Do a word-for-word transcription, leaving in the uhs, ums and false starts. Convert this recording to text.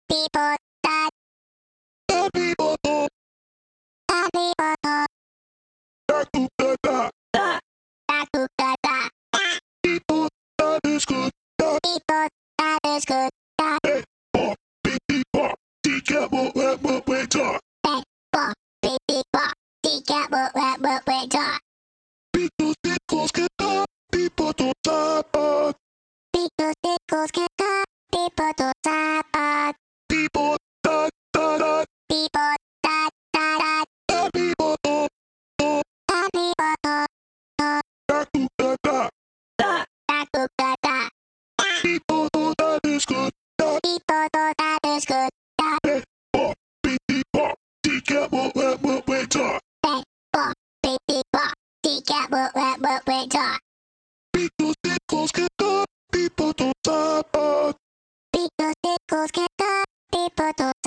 people that Happy photo, happy photo da da da da. da da da da da People that is good, da people that is good da hey, pop, beep beep pop. D cat what what what we talk. bang bong beep beep bong D cat what what what we talk People tickles get up, people to tap, people tickles get up people to tap people da da da. people da da da Happy photo, happy photo da da da da. da da da da da People that is good, da people that is good da hey, pop, beep beep pop. D cat what what what we talk. bang bong beep beep bong D cat what what what we talk People tickles get up, people to tap. people tickles get up people to